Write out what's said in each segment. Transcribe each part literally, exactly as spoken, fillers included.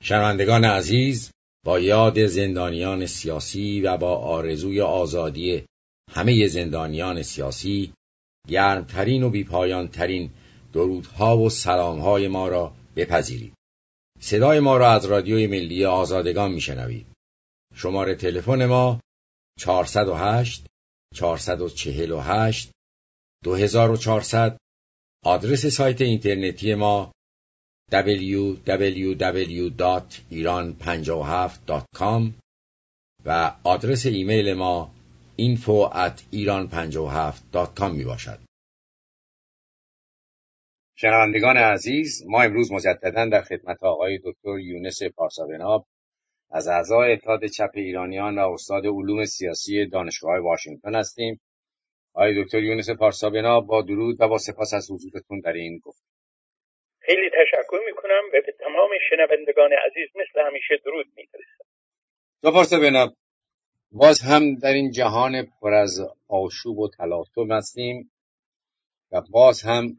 شنوندگان عزیز، با یاد زندانیان سیاسی و با آرزوی آزادی همه زندانیان سیاسی، گرمترین و بیپایانترین درودها و سلامهای ما را بپذیرید. صدای ما را از رادیوی ملی آزادگان میشنوید. شماره تلفن ما چهارصد و هشت چهارصد و چهل و هشت دو هزار و چهارصد. آدرس سایت اینترنتی ما دبلیو دبلیو دبلیو دات ایران پنجاه و هفت دات کام و آدرس ایمیل ما اینفو ات ایران پنجاه و هفت دات کام می باشد. شنوندگان عزیز، ما امروز مجددا در خدمت آقای دکتر یونس پارسابناب از اعضای اتحاد چپ ایرانیان و استاد علوم سیاسی دانشگاه واشنگتن هستیم. آقای دکتر یونس پارسابناب، با درود و با سپاس از حضورتون در این گفتگو. خیلی تشکر میکنم و به تمام شنوندگان عزیز مثل همیشه درود میفرستم. دکتر پارسابناب، باز هم در این جهان پر از آشوب و تلاطم هستیم و باز هم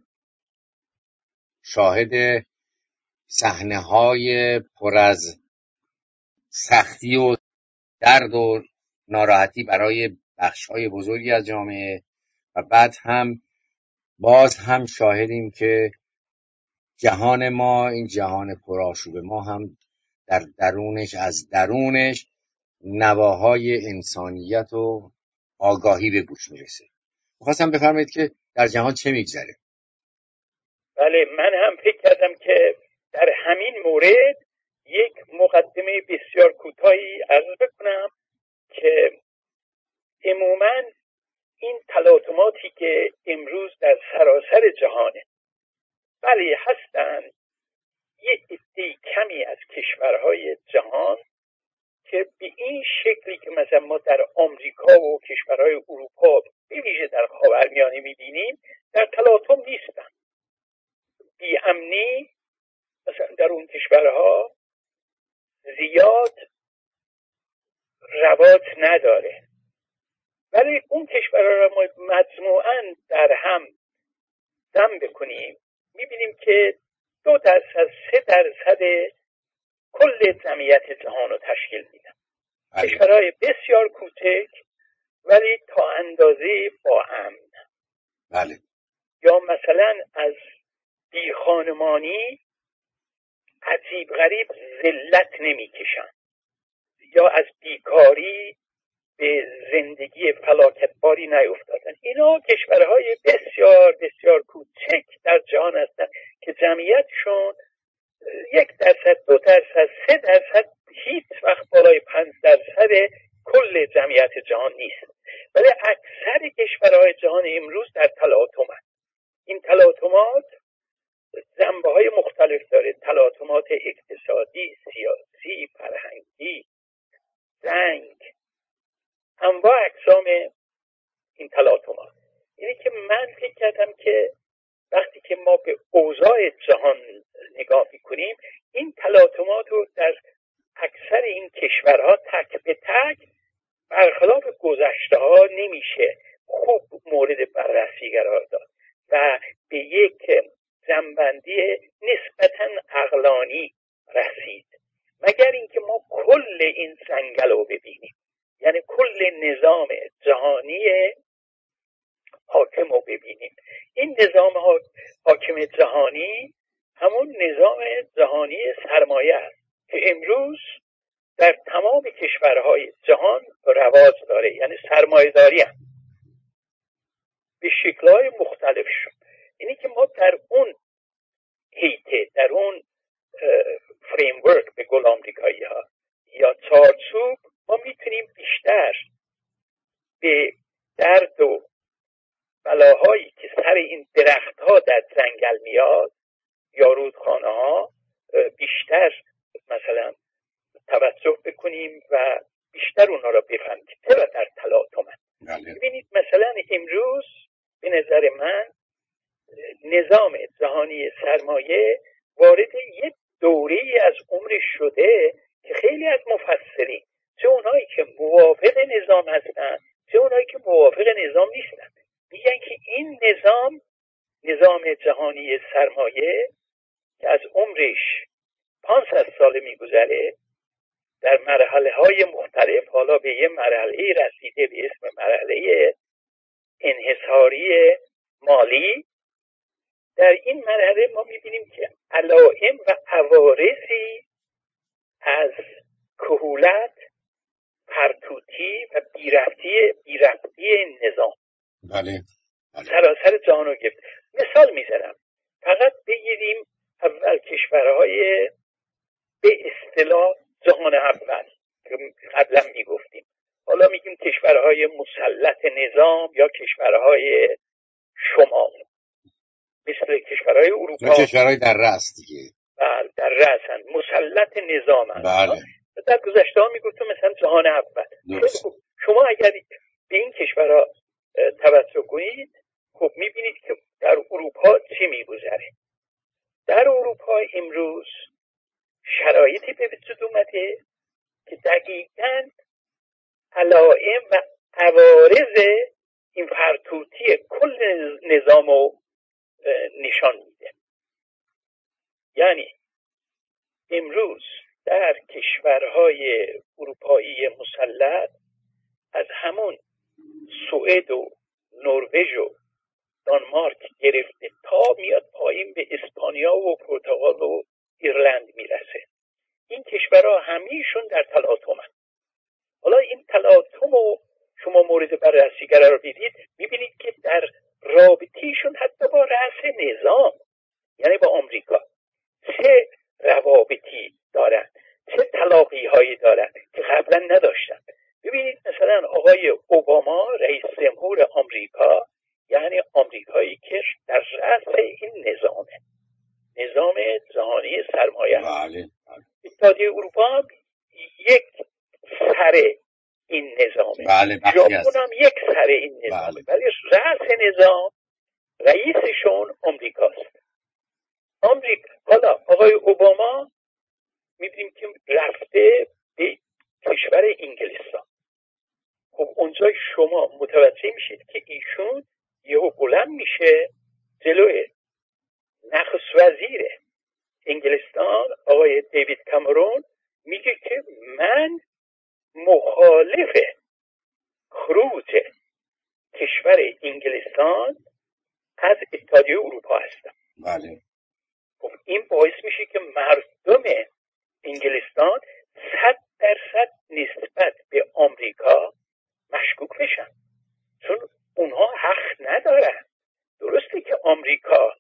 شاهد صحنه‌های پر از سختی و درد و ناراحتی برای بخش‌های بزرگی از جامعه و بعد هم باز هم شاهدیم که جهان ما، این جهان پرآشوب ما هم در درونش از درونش نواهای انسانیت و آگاهی به گوش میرسه. می‌خواستم بفرمایید که در جهان چه میگذره؟ بله، من هم فکر کردم که در همین مورد یک مقدمه بسیار کوتاهی عرض بکنم که عموماً این تلاطماتی که امروز در سراسر جهانه، بله هستن یک عده کمی از کشورهای جهان که به این شکلی که مثلا ما در آمریکا و کشورهای اروپا به ویژه در خاورمیانه می‌بینیم در تلاطم نیستن. بی‌امنی مثلا در اون کشورها زیاد رواج نداره، ولی اون کشورها را ما مجموعاً در هم جمع بکنیم می‌بینیم که دو درصد سه درصد کل جمعیت جهان رو تشکیل میدن. کشورهای بسیار کوچک ولی تا اندازه با امن. بله. یا مثلا از بیخانمانی عجیب غریب ذلت نمیکشن، یا از بیکاری به زندگی فلاکتباری نیفتادن. اینا کشورهای بسیار بسیار کوچک در جهان هستن که جمعیتشون یک درصد، دو درصد، سه درصد، هیچ وقت بالای پنج درصد کل جمعیت جهان نیست. ولی اکثر کشورهای جهان امروز در تلاطم هست. این تلاطمات جنبه‌های مختلف داره: تلاطمات اقتصادی، سیاسی، فرهنگی، جنگ، انواع اقسام این تلاطمات. اینه که من فکر کردم که وقتی که ما به اوضاع جهان نگاه میکنیم این تلاطمات رو در اکثر این کشورها تک به تک برخلاف گذشته ها نمیشه خوب مورد بررسی قرار داد و به یک جنبندی نسبتاً عقلانی رسید، مگر اینکه ما کل این جنگل رو ببینیم، یعنی کل نظام جهانی حاکم رو ببینیم. این نظام حاکم جهانی همون نظام جهانی سرمایه است که امروز در تمام کشورهای جهان رواج داره، یعنی سرمایه داری هم به شکل‌های مختلف شد. اینی که ما در اون هیته، در اون فریمورک به قول آمریکایی ها یا چارچوب، ما میتونیم بیشتر به درد و بلاهایی که سر این درخت ها در جنگل میاد یا رودخانه ها بیشتر مثلا توجه بکنیم و بیشتر اونها را بفهمیم که چرا در تلاطم هست. ببینید مثلا امروز به نظر من نظام جهانی سرمایه وارد یک دوره‌ای از عمرش شده که خیلی از مفسرین، چه اونایی که موافق نظام هستن چه اونایی که موافق نظام نیستن، میگن که این نظام نظام جهانی سرمایه که از عمرش پانصد سال میگذره در مرحله های مختلف، حالا به یه مرحله رسیده به اسم مرحله انحصاری مالی. در این مرحله ما میبینیم که علائم و عوارضی از کهولت، پرتوتی و بیرفتی بیرفتی نظام بله سراسر جهان رو گرفت. مثال میزنم، فقط بگیریم اول کشورهای به اصطلاح جهان اول که قبلا میگفتیم، حالا میگیم کشورهای مسلط نظام یا کشورهای شمال، مثل کشورهای اروپا، کشورهای در رأس دیگه. بله در رأسن، مسلط نظام هست. بله. در گذشته ها میگفتم مثلا جهان اول. خب شما اگر به این کشورها توجه کنید، خب میبینید که در اروپا چی میگذره. در اروپا امروز شرایطی به وجود اومده که دقیقاً علائم و عوارض این فرتوتی کل نظام رو نشان میده. یعنی امروز در کشورهای اروپایی مسلط، از همون سوئد و نروژ و دانمارک گرفته تا میاد پایین به اسپانیا و پرتغال و ایرلند میرسه، این کشورها همیشون در تلاطم هست. حالا این تلاطم رو شما مورد بررسی قرار بدید، میبینید که در رابطیشون حتی با رأس نظام، یعنی با آمریکا، چه روابطی دارن، چه تلاقی هایی دارن که قبلا نداشتن. ببینید مثلا آقای اوباما رئیس جمهور آمریکا، یعنی آمریکایی که در رأس این نظامه، نظام جهانی سرمایه، بله. اتحادیه اروپا هم یک سر این نظامه، بله. ژاپن هم یک سر این نظامه، ولی رأس نظام رئیسشون آمریکاست. آمریکا، حالا آقای اوباما میبینیم که رفته به کشور انگلستان. خب اونجا شما متوجه میشید که ایشون یهو بلند میشه جلوی نخست وزیر انگلستان آقای دیوید کامرون، میگه که من مخالف خروج کشور انگلستان از اتحادیه اروپا هستم. بله. خب این باعث میشه که مردم انگلستان صد درصد نسبت به آمریکا مشکوک بشن، چون اونها حق ندارن. درسته که آمریکا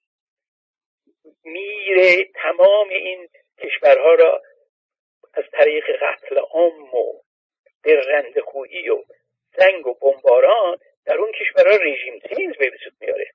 میره تمام این کشورها را از طریق قتل عام و درندخویی و جنگ و بمباران در اون کشورها رژیم چینج به وجود میاره،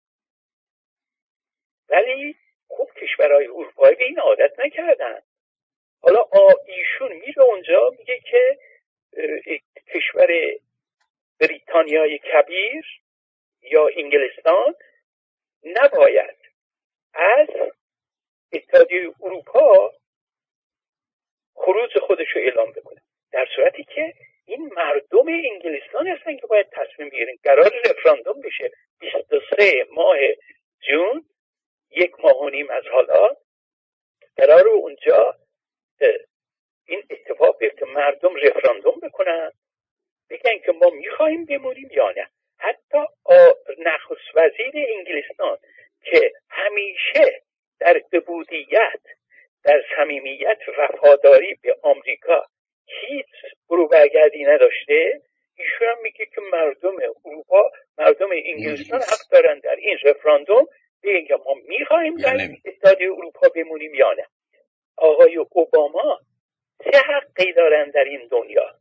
ولی خوب کشورهای اروپایی به این عادت نکردن. حالا ایشون میره اونجا میگه که کشور بریتانیای کبیر یا انگلستان نباید از اتحادیه اروپا خروج خودش رو اعلام بکنه، در صورتی که این مردم انگلستان هستن که باید تصمیم بگیرن. قرار رفراندوم بشه بیست و سه ماه جون، یک ماه و نیم از حالا قرار اونجا این اتفاق بیفته، مردم رفراندوم بکنن بگن که ما میخوایم بمونیم یا نه. حتی نخست وزیر انگلستان که همیشه در عبودیت، در صمیمیت، وفاداری به آمریکا هیچ برو برگردی نداشته، ایشون هم میگه که مردم اروپا، مردم انگلستان حق دارن در این رفراندوم بگن که ما میخوایم در اتحادیه اروپا بمونیم یا نه. آقای اوباما چه حقی دارن در این دنیا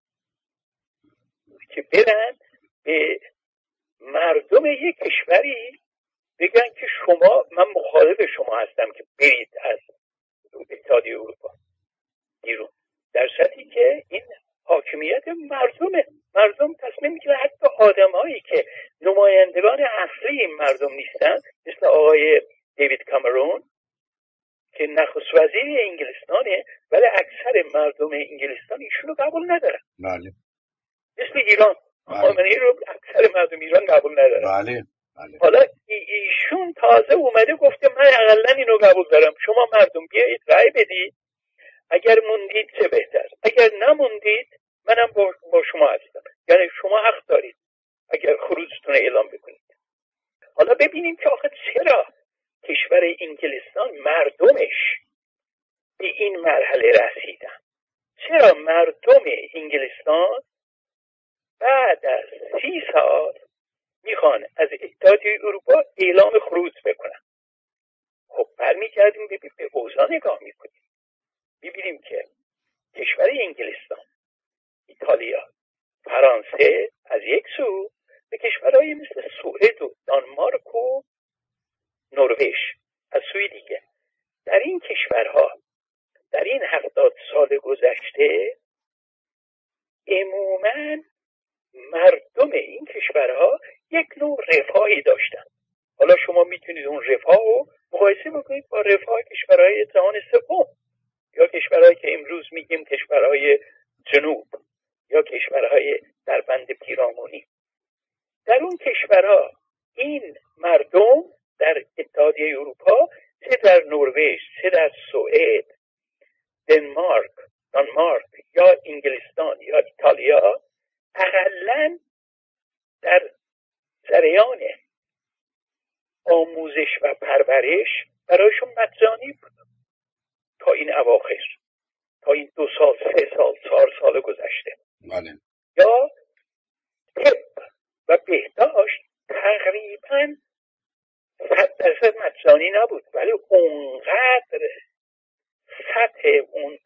که برن به مردم یک کشوری بگن که شما، من مخالف شما هستم که برید از اتحادیه اروپا بیرون، در صورتی که این حاکمیت مردمه. مردم تصمیم میگیرن، حتی آدمایی که نمایندگان اصلی این مردم نیستن، مثل آقای دیوید کامرون که نخست وزیر انگلستانه، ولی اکثر مردم انگلستان ایشونو قبول ندارن. بله. مثل ایران، خامنه‌ای رو اکثر مردم ایران قبول ندارن. بله. بله. حالا ایشون تازه اومده گفته من اقلا اینو قبول دارم، شما مردم بیایید رأی بدید، اگر موندید چه بهتر، اگر نموندید منم با, با شما هستم. یعنی شما حق دارید اگر خروجتون اعلام بکنید. حالا ببینیم که آخه چرا کشور انگلستان مردمش به این مرحله رسیدن. چرا مردم انگلستان بعد از سی سال میخوان از اتحادیه اروپا اعلام خروج بکنن؟ خب برمیگردیم ببینیم به اوضاع نگاه میکنیم، ببینیم که کشور انگلستان، ایتالیا، فرانسه از یک سو به کشورهای مثل سوئد و دانمارک و نروژ از سوی دیگه، در این کشورها در این هفتاد سال گذشته عموماً مردم این کشورها یک نوع رفاهی داشتن. حالا شما میتونید اون رفاه رو مقایسه بکنید با رفاه کشورهای جهان سوم، یا کشورهایی که امروز میگیم کشورهای جنوب، یا کشورهای در بند پیرامونی. در اون کشورها این مردم در اتحادیه اروپا، چه در نروژ، چه در سوئد، دنمارک، دانمارک یا انگلستان یا ایتالیا، اقلن در جریان آموزش و پرورش برایشون مجانی بود تا این اواخر، تا این دو سال سه سال چهار سال گذشته. بله. یا طب و بهداشت تقریبا صد درصد مجانی نبود، ولی اونقدر سطح اون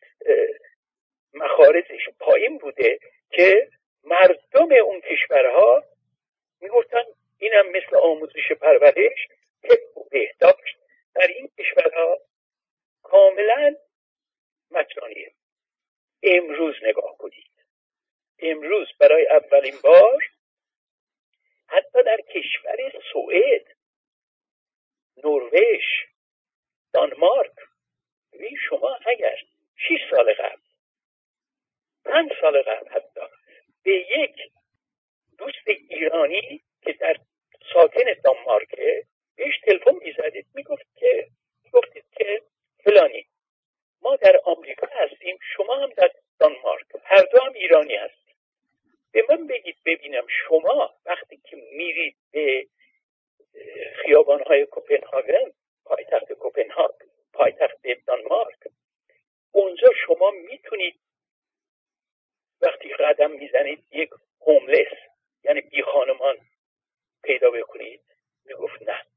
مخارجش پایین بوده که مردم اون کشورها میگفتن اینم مثل آموزش پرورش، طب و بهداشت در این کشورها کاملا مجانیه. امروز نگاه کنید، امروز برای اولین بار حتی در کشور سوئد، نروژ، دانمارک، ببین شما اگر شش سال قبل، پنج سال قبل حتی به یک دوست ایرانی که در ساکن دانمارکه بهش تلفن میزدید، میگفت که میگفتید که فلانی ما در آمریکا هستیم، شما هم در دانمارک، هر دو هم ایرانی هستیم، به من بگید ببینم شما وقتی که میرید به خیابان‌های کوپنهاگن، پایتخت کوپنهاگ، پایتخت دانمارک، اونجا شما میتونید وقتی قدم میزنید یک هوملس یعنی بی خانمان پیدا بکنید؟ میگفت نه.